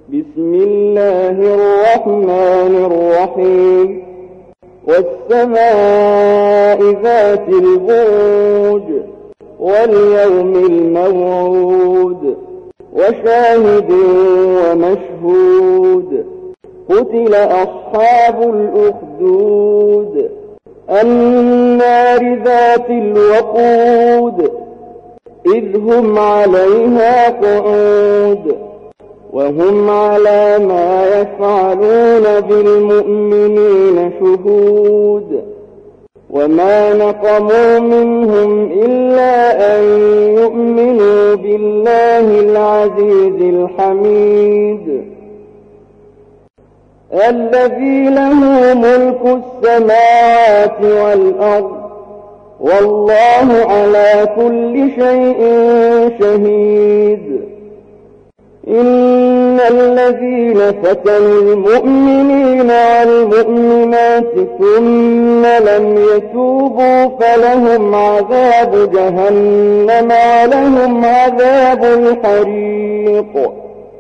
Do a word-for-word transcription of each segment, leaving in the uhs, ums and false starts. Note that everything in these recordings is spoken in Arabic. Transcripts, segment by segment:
بسم الله الرحمن الرحيم والسماء ذات البروج واليوم الموعود وشاهد ومشهود قتل أصحاب الأخدود النار ذات الوقود إذ هم عليها قعود وهم على ما يفعلون بالمؤمنين شهود وما نقموا منهم إلا أن يؤمنوا بالله العزيز الحميد الذي له ملك السماوات والأرض والله على كل شيء شهيد إن الذين فتنوا المؤمنين والمؤمنات ثم لم يتوبوا فلهم عذاب جهنم ولهم عذاب الحريق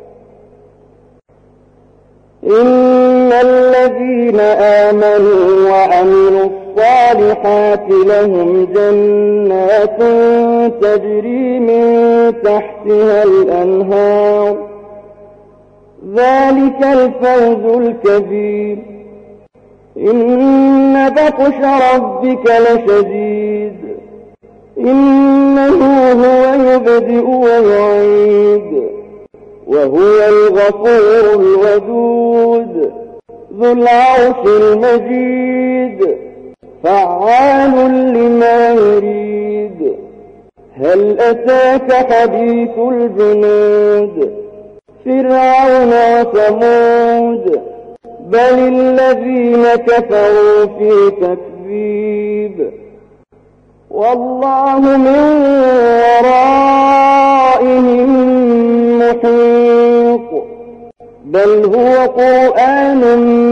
إن الذين آمنوا وعملوا الصالحات لهم جنات تجري من تحتها الأنهار ذلك الفوز الكبير إن بطش ربك لشديد إنه هو يبدئ ويعيد وهو الغفور الودود ذو العرش المجيد فعال لما يريد هل أتاك حديث الجنود فرعون وثمود بل الذين كفروا في تكذيب والله من ورائهم محيط بل هو قرآن